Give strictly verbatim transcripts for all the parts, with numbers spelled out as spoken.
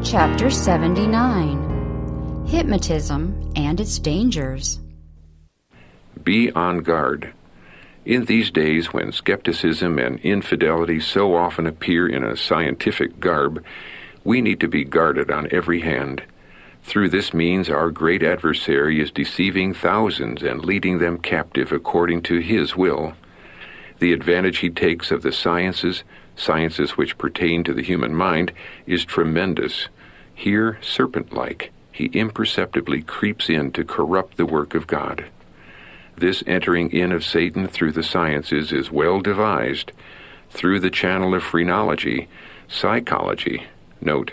Chapter seventy-nine. Hypnotism and its Dangers. Be on guard. In these days when skepticism and infidelity so often appear in a scientific garb, we need to be guarded on every hand. Through this means our great adversary is deceiving thousands and leading them captive according to his will. The advantage he takes of the sciences, sciences which pertain to the human mind, is tremendous. Here, serpent-like, he imperceptibly creeps in to corrupt the work of God. This entering in of Satan through the sciences is well devised. Through the channel of phrenology, psychology, note,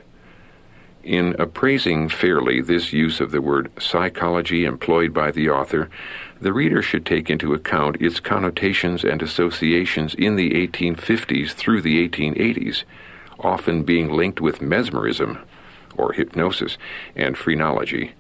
in appraising fairly this use of the word psychology employed by the author, the reader should take into account its connotations and associations in the eighteen fifties through the eighteen eighties, often being linked with mesmerism, or hypnosis, and phrenology.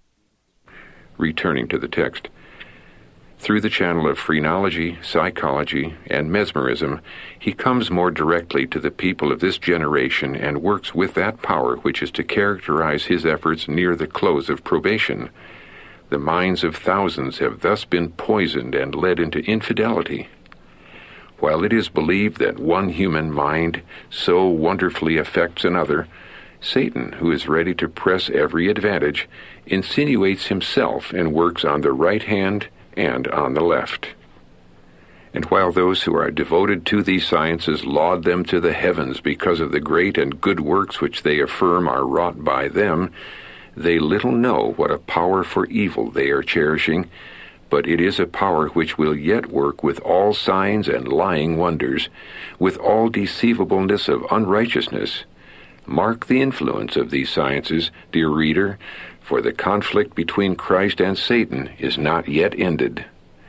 Returning to the text. Through the channel of phrenology, psychology, and mesmerism, he comes more directly to the people of this generation and works with that power which is to characterize his efforts near the close of probation. The minds of thousands have thus been poisoned and led into infidelity. While it is believed that one human mind so wonderfully affects another, Satan, who is ready to press every advantage, insinuates himself and works on the right hand and on the left. And while those who are devoted to these sciences laud them to the heavens because of the great and good works which they affirm are wrought by them, they little know what a power for evil they are cherishing, but it is a power which will yet work with all signs and lying wonders, with all deceivableness of unrighteousness. Mark the influence of these sciences, dear reader, for the conflict between Christ and Satan is not yet ended.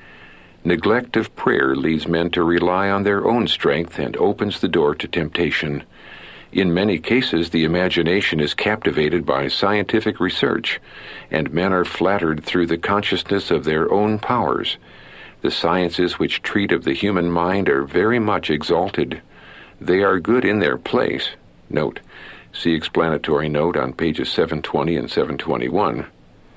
Neglect of prayer leads men to rely on their own strength and opens the door to temptation. In many cases, the imagination is captivated by scientific research, and men are flattered through the consciousness of their own powers. The sciences which treat of the human mind are very much exalted. They are good in their place. Note, see explanatory note on pages seven twenty and seven twenty-one.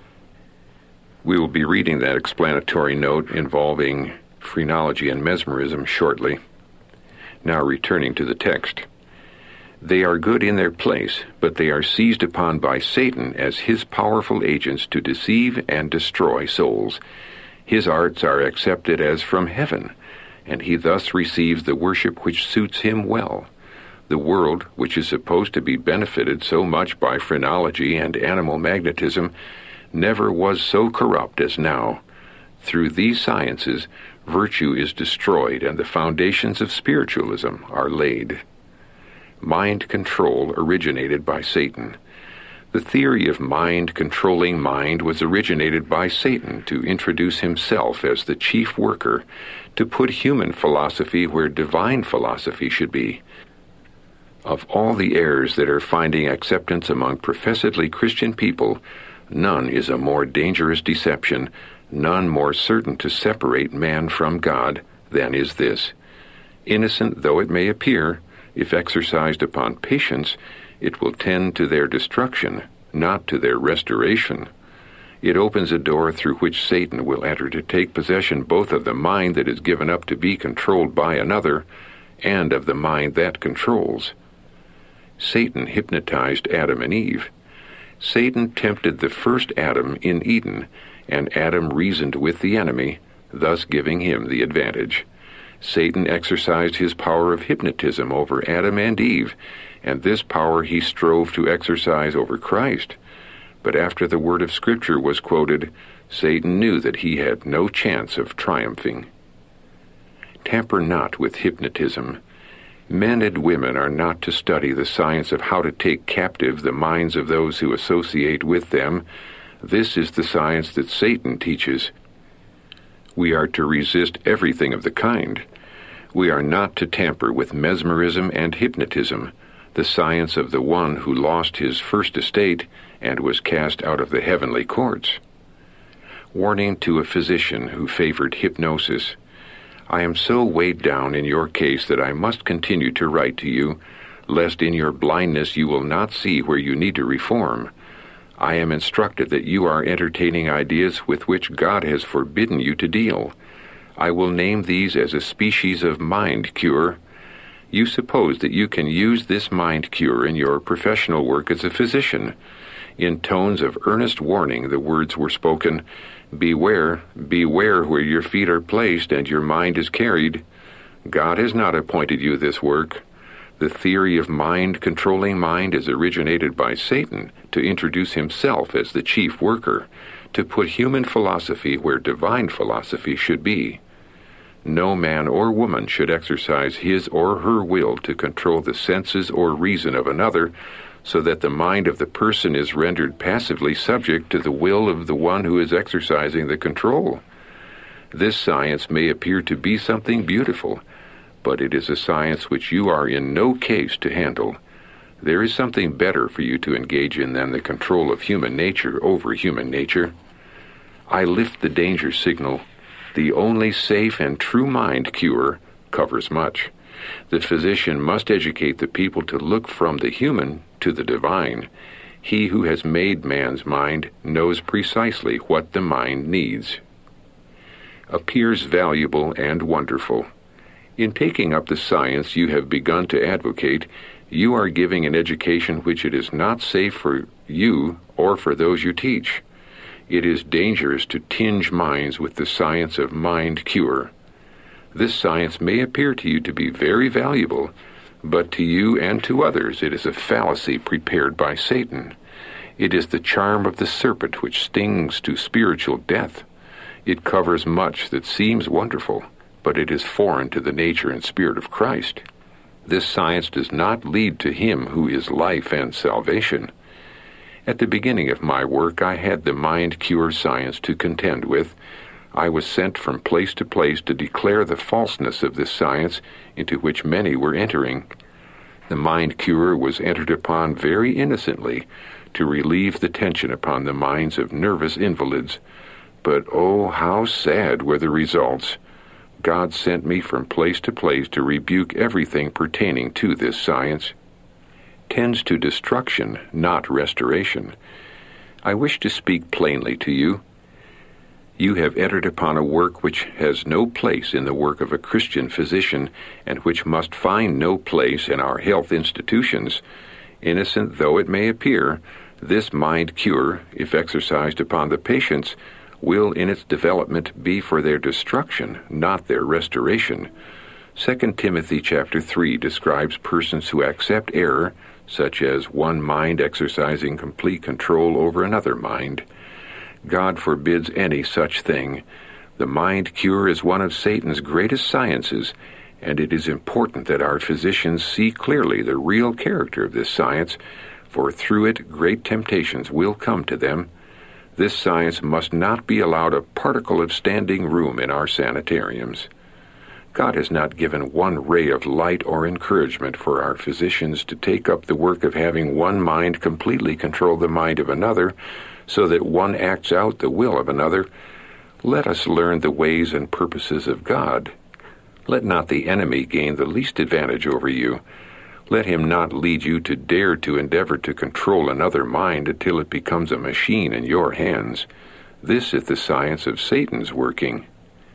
We will be reading that explanatory note involving phrenology and mesmerism shortly. Now returning to the text. They are good in their place, but they are seized upon by Satan as his powerful agents to deceive and destroy souls. His arts are accepted as from heaven, and he thus receives the worship which suits him well. The world, which is supposed to be benefited so much by phrenology and animal magnetism, never was so corrupt as now. Through these sciences, virtue is destroyed and the foundations of spiritualism are laid. Mind control originated by Satan. The theory of mind controlling mind was originated by Satan to introduce himself as the chief worker, to put human philosophy where divine philosophy should be. Of all the errors that are finding acceptance among professedly Christian people, none is a more dangerous deception, none more certain to separate man from God, than is this. Innocent though it may appear, if exercised upon patience, it will tend to their destruction, not to their restoration. It opens a door through which Satan will enter to take possession both of the mind that is given up to be controlled by another, and of the mind that controls. Satan hypnotized Adam and Eve. Satan tempted the first Adam in Eden, and Adam reasoned with the enemy, thus giving him the advantage. Satan exercised his power of hypnotism over Adam and Eve, and this power he strove to exercise over Christ. But after the word of Scripture was quoted, Satan knew that he had no chance of triumphing. Tamper not with hypnotism. Men and women are not to study the science of how to take captive the minds of those who associate with them. This is the science that Satan teaches. We are to resist everything of the kind. We are not to tamper with mesmerism and hypnotism, the science of the one who lost his first estate and was cast out of the heavenly courts. Warning to a physician who favored hypnosis. I am so weighed down in your case that I must continue to write to you. lest in your blindness you will not see where you need to reform. I am instructed that you are entertaining ideas with which God has forbidden you to deal. I will name these as a species of mind cure. You suppose that you can use this mind cure in your professional work as a physician. In tones of earnest warning the words were spoken, "Beware, beware where your feet are placed and your mind is carried." God has not appointed you this work. The theory of mind controlling mind is originated by Satan to introduce himself as the chief worker, to put human philosophy where divine philosophy should be. No man or woman should exercise his or her will to control the senses or reason of another, so that the mind of the person is rendered passively subject to the will of the one who is exercising the control. This science may appear to be something beautiful, but it is a science which you are in no case to handle. There is something better for you to engage in than the control of human nature over human nature. I lift the danger signal. The only safe and true mind cure covers much. The physician must educate the people to look from the human to the divine. He who has made man's mind knows precisely what the mind needs. Appears valuable and wonderful. In taking up the science you have begun to advocate, you are giving an education which it is not safe for you or for those you teach. It is dangerous to tinge minds with the science of mind cure. This science may appear to you to be very valuable, but to you and to others it is a fallacy prepared by Satan. It is the charm of the serpent which stings to spiritual death. It covers much that seems wonderful, but it is foreign to the nature and spirit of Christ. This science does not lead to him who is life and salvation. At the beginning of my work, I had the mind cure science to contend with. I was sent from place to place to declare the falseness of this science into which many were entering. The mind cure was entered upon very innocently to relieve the tension upon the minds of nervous invalids. But oh, how sad were the results! God sent me from place to place to rebuke everything pertaining to this science. Tends to destruction, not restoration. I wish to speak plainly to you. You have entered upon a work which has no place in the work of a Christian physician, and which must find no place in our health institutions. Innocent though it may appear, this mind cure, if exercised upon the patients, will in its development be for their destruction, not their restoration. Second Timothy chapter three describes persons who accept error, such as one mind exercising complete control over another mind. God forbids any such thing. The mind cure is one of Satan's greatest sciences, and it is important that our physicians see clearly the real character of this science, for through it great temptations will come to them. This science must not be allowed a particle of standing room in our sanitariums. God has not given one ray of light or encouragement for our physicians to take up the work of having one mind completely control the mind of another, so that one acts out the will of another. Let us learn the ways and purposes of God. Let not the enemy gain the least advantage over you. Let him not lead you to dare to endeavor to control another mind until it becomes a machine in your hands. This is the science of Satan's working.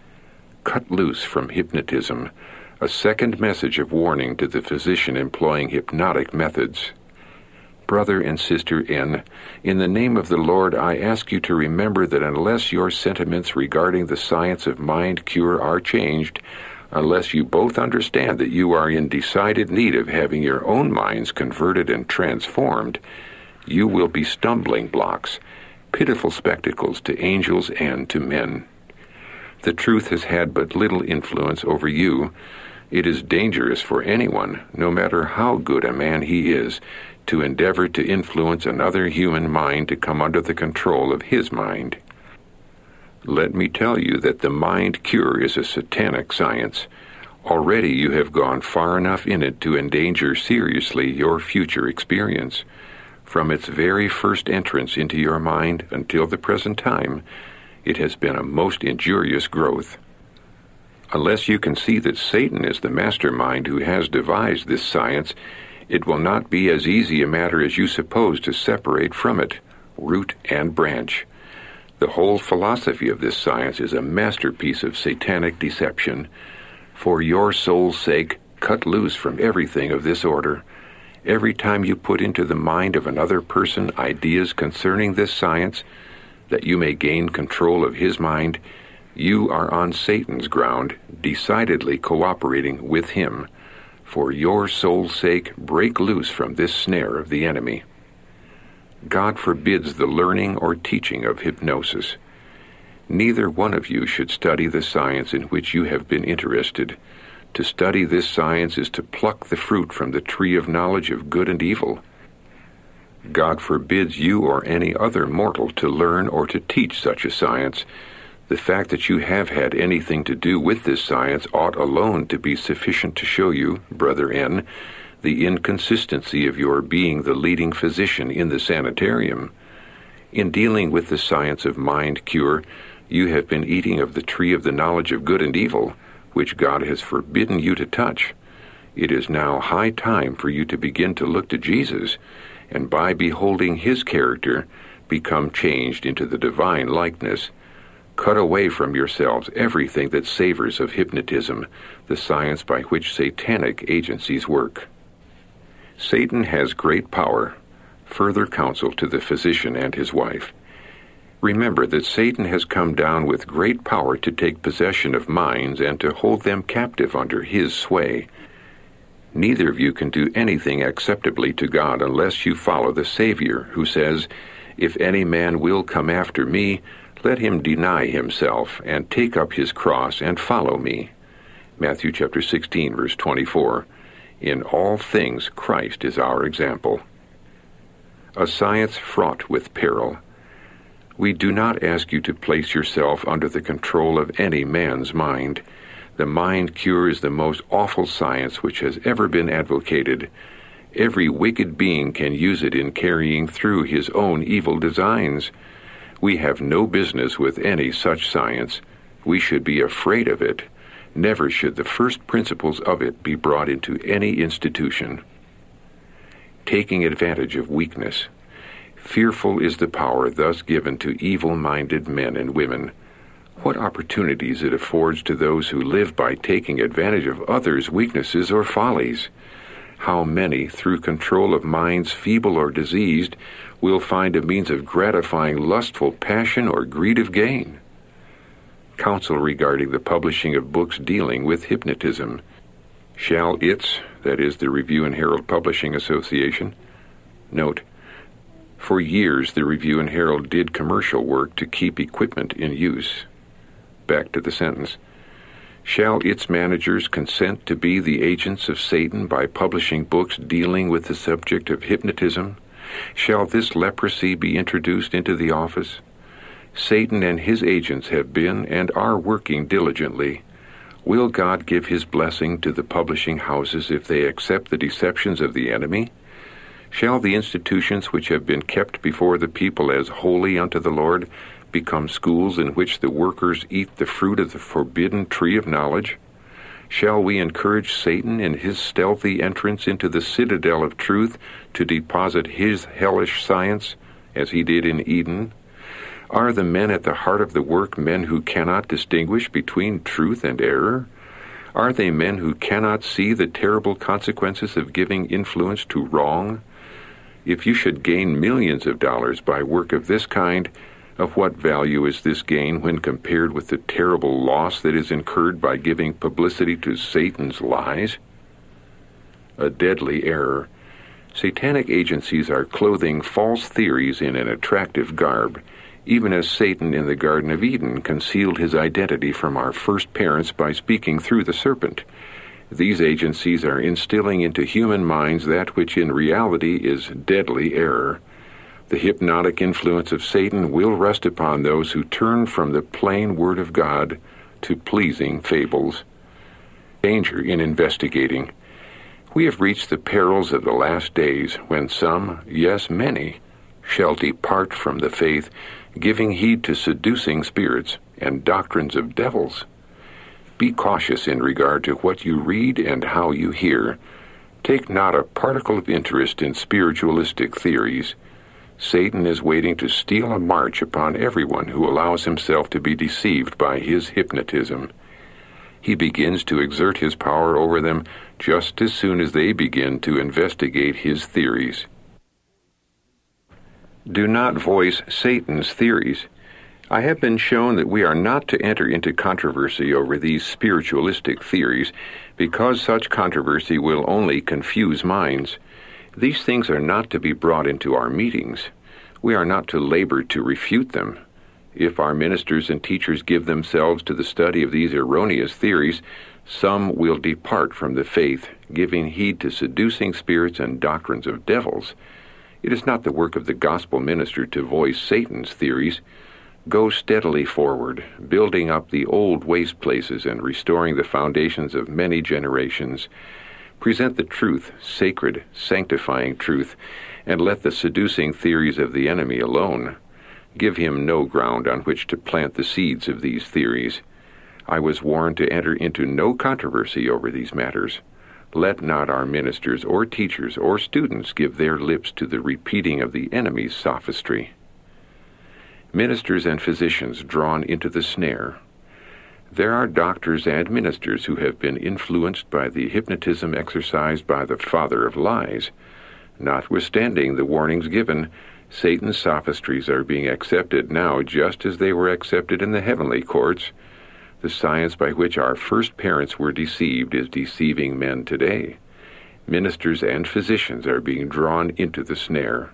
Cut loose from hypnotism, a second message of warning to the physician employing hypnotic methods. Brother and Sister N, in the name of the Lord, I ask you to remember that unless your sentiments regarding the science of mind cure are changed, unless you both understand that you are in decided need of having your own minds converted and transformed, you will be stumbling blocks, pitiful spectacles to angels and to men. The truth has had but little influence over you. It is dangerous for anyone, no matter how good a man he is, to endeavor to influence another human mind to come under the control of his mind. Let me tell you that the mind cure is a satanic science. Already you have gone far enough in it to endanger seriously your future experience. From its very first entrance into your mind until the present time, it has been a most injurious growth. Unless you can see that Satan is the mastermind who has devised this science, It will not be as easy a matter as you suppose to separate from it root and branch. The whole philosophy of this science is a masterpiece of satanic deception. For your soul's sake, cut loose from everything of this order. Every time you put into the mind of another person ideas concerning this science, that you may gain control of his mind, you are on Satan's ground, decidedly cooperating with him. For your soul's sake, break loose from this snare of the enemy. God forbids the learning or teaching of hypnosis. Neither one of you should study the science in which you have been interested. To study this science is to pluck the fruit from the tree of knowledge of good and evil. God forbids you or any other mortal to learn or to teach such a science. The fact that you have had anything to do with this science ought alone to be sufficient to show you, Brother N., the inconsistency of your being the leading physician in the sanitarium. In dealing with the science of mind cure, you have been eating of the tree of the knowledge of good and evil, which God has forbidden you to touch. It is now high time for you to begin to look to Jesus, and by beholding his character, become changed into the divine likeness. Cut away from yourselves everything that savors of hypnotism, the science by which satanic agencies work. Satan has great power. Further counsel to the physician and his wife. Remember that Satan has come down with great power to take possession of minds and to hold them captive under his sway. Neither of you can do anything acceptably to God unless you follow the Savior, who says, "If any man will come after me, let him deny himself and take up his cross and follow me." Matthew chapter sixteen, verse twenty-four. In all things, Christ is our example. A science fraught with peril. We do not ask you to place yourself under the control of any man's mind. The mind cure is the most awful science which has ever been advocated. Every wicked being can use it in carrying through his own evil designs. We have no business with any such science. We should be afraid of it. Never should the first principles of it be brought into any institution. Taking advantage of weakness. Fearful is the power thus given to evil-minded men and women. What opportunities it affords to those who live by taking advantage of others' weaknesses or follies. How many, through control of minds feeble or diseased, will find a means of gratifying lustful passion or greed of gain? Counsel regarding the publishing of books dealing with hypnotism. Shall its, that is, the Review and Herald Publishing Association, note, for years the Review and Herald did commercial work to keep equipment in use. Back to the sentence. Shall its managers consent to be the agents of Satan by publishing books dealing with the subject of hypnotism? Shall this leprosy be introduced into the office? Satan and his agents have been and are working diligently. Will God give his blessing to the publishing houses if they accept the deceptions of the enemy? Shall the institutions which have been kept before the people as holy unto the Lord become schools in which the workers eat the fruit of the forbidden tree of knowledge? Shall we encourage Satan in his stealthy entrance into the citadel of truth to deposit his hellish science, as he did in Eden? Are the men at the heart of the work men who cannot distinguish between truth and error? Are they men who cannot see the terrible consequences of giving influence to wrong? If you should gain millions of dollars by work of this kind, of what value is this gain when compared with the terrible loss that is incurred by giving publicity to Satan's lies? A deadly error. Satanic agencies are clothing false theories in an attractive garb, even as Satan in the Garden of Eden concealed his identity from our first parents by speaking through the serpent. These agencies are instilling into human minds that which in reality is deadly error. The hypnotic influence of Satan will rest upon those who turn from the plain word of God to pleasing fables. Danger in investigating. We have reached the perils of the last days when some, yes, many, shall depart from the faith, giving heed to seducing spirits and doctrines of devils. Be cautious in regard to what you read and how you hear. Take not a particle of interest in spiritualistic theories. Satan is waiting to steal a march upon everyone who allows himself to be deceived by his hypnotism. He begins to exert his power over them just as soon as they begin to investigate his theories. Do not voice Satan's theories. I have been shown that we are not to enter into controversy over these spiritualistic theories because such controversy will only confuse minds. These things are not to be brought into our meetings. We are not to labor to refute them. If our ministers and teachers give themselves to the study of these erroneous theories, some will depart from the faith, giving heed to seducing spirits and doctrines of devils. It is not the work of the gospel minister to voice Satan's theories. Go steadily forward, building up the old waste places and restoring the foundations of many generations. Present the truth, sacred, sanctifying truth, and let the seducing theories of the enemy alone. Give him no ground on which to plant the seeds of these theories. I was warned to enter into no controversy over these matters. Let not our ministers or teachers or students give their lips to the repeating of the enemy's sophistry. Ministers and physicians drawn into the snare. There are doctors and ministers who have been influenced by the hypnotism exercised by the father of lies. Notwithstanding the warnings given, Satan's sophistries are being accepted now just as they were accepted in the heavenly courts. The science by which our first parents were deceived is deceiving men today. Ministers and physicians are being drawn into the snare.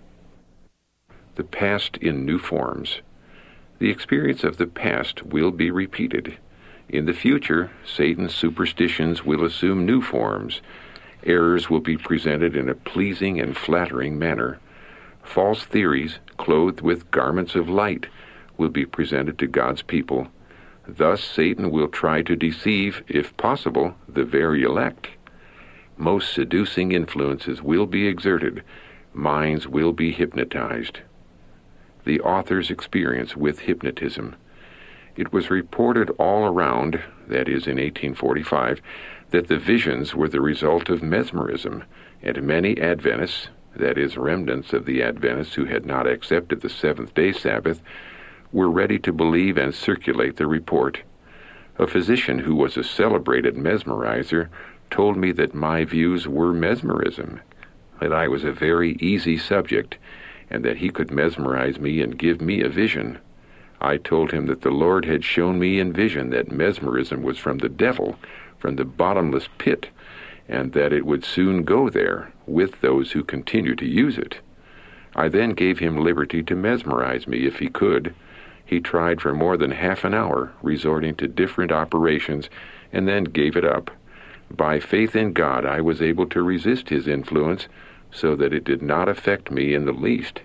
The past in new forms. The experience of the past will be repeated. In the future, Satan's superstitions will assume new forms. Errors will be presented in a pleasing and flattering manner. False theories, clothed with garments of light, will be presented to God's people. Thus Satan will try to deceive, if possible, the very elect. Most seducing influences will be exerted. Minds will be hypnotized. The author's experience with hypnotism. It was reported all around, that is in eighteen forty-five, that the visions were the result of mesmerism, and many Adventists, that is, remnants of the Adventists who had not accepted the seventh-day Sabbath, were ready to believe and circulate the report. A physician who was a celebrated mesmerizer told me that my views were mesmerism, that I was a very easy subject, and that he could mesmerize me and give me a vision. I told him that the Lord had shown me in vision that mesmerism was from the devil, from the bottomless pit, and that it would soon go there with those who continue to use it. I then gave him liberty to mesmerize me if he could. He tried for more than half an hour, resorting to different operations, and then gave it up. By faith in God, I was able to resist his influence so that it did not affect me in the least.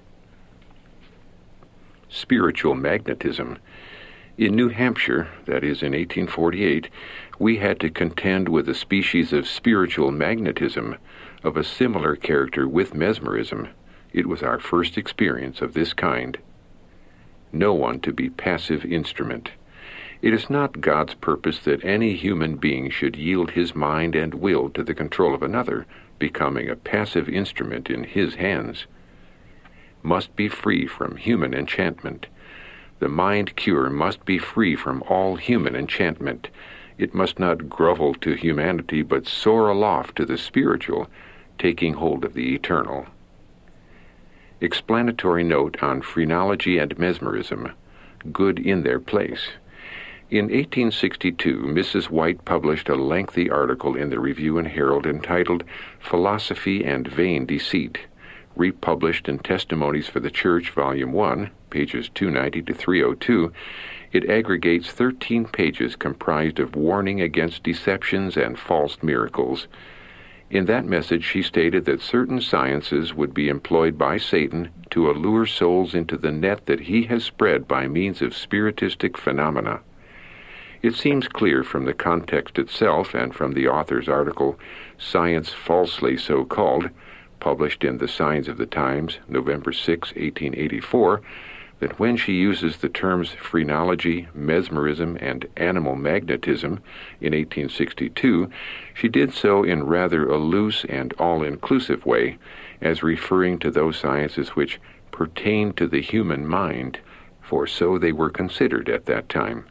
Spiritual magnetism. In New Hampshire, that is in eighteen forty-eight, we had to contend with a species of spiritual magnetism of a similar character with mesmerism. It was our first experience of this kind. No one to be passive instrument. It is not God's purpose that any human being should yield his mind and will to the control of another, becoming a passive instrument in his hands. Must be free from human enchantment. The mind cure must be free from all human enchantment. It must not grovel to humanity, but soar aloft to the spiritual, taking hold of the eternal. Explanatory note on phrenology and mesmerism. Good in their place. In eighteen sixty-two, Missus White published a lengthy article in the Review and Herald entitled Philosophy and Vain Deceit, republished in Testimonies for the Church, Volume one, pages two ninety to three oh two. It aggregates thirteen pages comprised of warning against deceptions and false miracles. In that message, she stated that certain sciences would be employed by Satan to allure souls into the net that he has spread by means of spiritistic phenomena. It seems clear from the context itself and from the author's article, Science Falsely So Called, published in The Signs of the Times, November sixth, eighteen eighty-four, that when she uses the terms phrenology, mesmerism, and animal magnetism in eighteen sixty-two, she did so in rather a loose and all-inclusive way, as referring to those sciences which pertain to the human mind, for so they were considered at that time.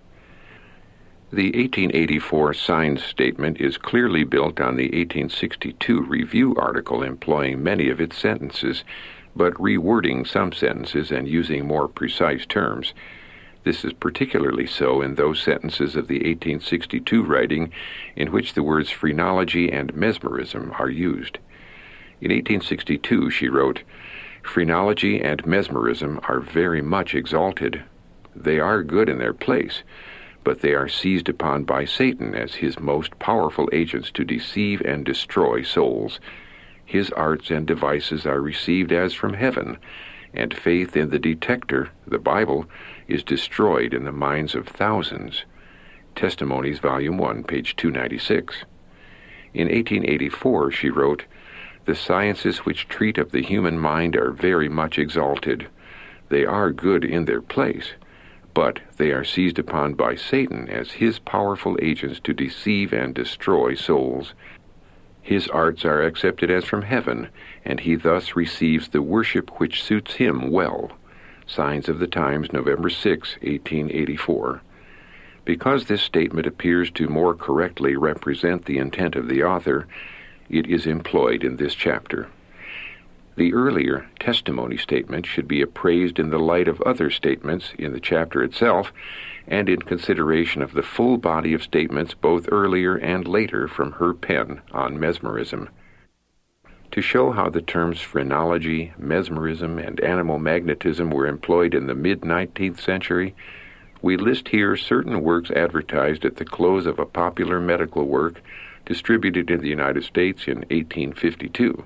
The eighteen eighty-four Signs Statement is clearly built on the eighteen sixty-two Review article, employing many of its sentences, but rewording some sentences and using more precise terms. This is particularly so in those sentences of the eighteen sixty-two writing in which the words phrenology and mesmerism are used. In eighteen sixty-two she wrote, "Phrenology and mesmerism are very much exalted. They are good in their place, but they are seized upon by Satan as his most powerful agents to deceive and destroy souls. His arts and devices are received as from heaven, and faith in the detector, the Bible, is destroyed in the minds of thousands." Testimonies, Volume one, page two ninety-six. In eighteen eighty-four she wrote, "The sciences which treat of the human mind are very much exalted. They are good in their place, but they are seized upon by Satan as his powerful agents to deceive and destroy souls. His arts are accepted as from heaven, and he thus receives the worship which suits him well." Signs of the Times, November sixth, eighteen eighty-four. Because this statement appears to more correctly represent the intent of the author, it is employed in this chapter. The earlier testimony statement should be appraised in the light of other statements in the chapter itself, and in consideration of the full body of statements both earlier and later from her pen on mesmerism. To show how the terms phrenology, mesmerism, and animal magnetism were employed in the mid-nineteenth century, we list here certain works advertised at the close of a popular medical work distributed in the United States in eighteen fifty-two.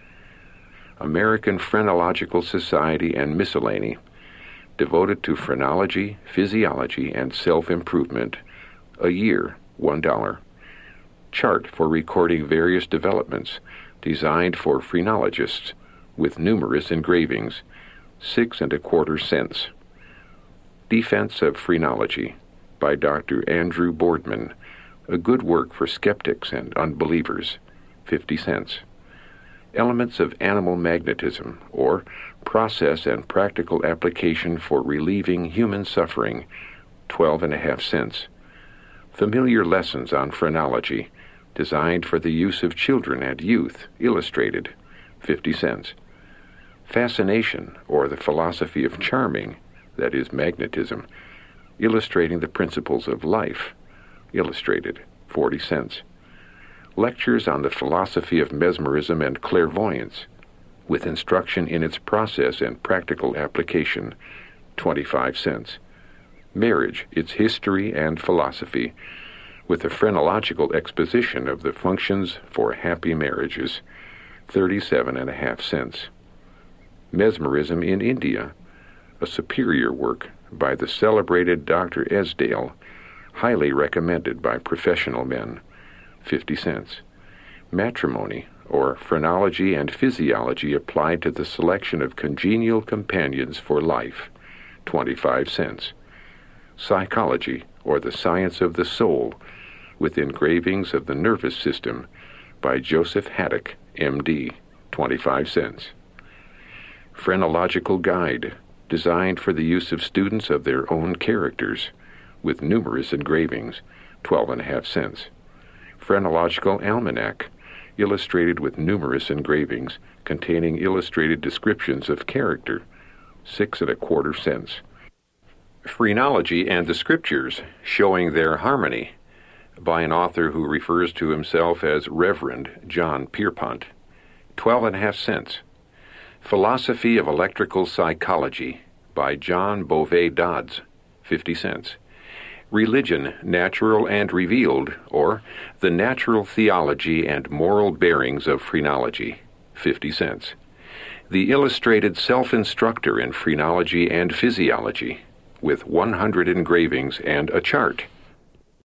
American Phrenological Society and Miscellany, devoted to phrenology, physiology, and self-improvement. A year, one dollar. Chart for recording various developments, designed for phrenologists, with numerous engravings, six and a quarter cents. Defense of Phrenology, by Doctor Andrew Boardman, a good work for skeptics and unbelievers, fifty cents. Elements of Animal Magnetism, or Process and Practical Application for Relieving Human Suffering, twelve and a half cents. Familiar Lessons on Phrenology, designed for the use of children and youth, illustrated, fifty cents. Fascination, or the Philosophy of Charming, that is, magnetism, illustrating the principles of life, illustrated, forty cents. Lectures on the Philosophy of Mesmerism and Clairvoyance, with instruction in its process and practical application, twenty-five cents. Marriage, its history and philosophy, with a phrenological exposition of the functions for happy marriages, thirty-seven and a half cents. Mesmerism in India, a superior work by the celebrated Doctor Esdale, highly recommended by professional men, fifty cents. Matrimony, or Phrenology and Physiology applied to the selection of congenial companions for life, twenty-five cents. Psychology, or the Science of the Soul, with engravings of the nervous system, by Joseph Haddock, M D, twenty-five cents. Phrenological Guide, designed for the use of students of their own characters, with numerous engravings, twelve and a half cents. Phrenological Almanac, illustrated with numerous engravings, containing illustrated descriptions of character, six and a quarter cents. Phrenology and the Scriptures, showing their harmony, by an author who refers to himself as Reverend John Pierpont, twelve and a half cents. Philosophy of Electrical Psychology, by John Bovee Dodds, fifty cents. Religion, Natural and Revealed, or The Natural Theology and Moral Bearings of Phrenology, fifty cents. The Illustrated Self-Instructor in Phrenology and Physiology, with one hundred engravings and a chart,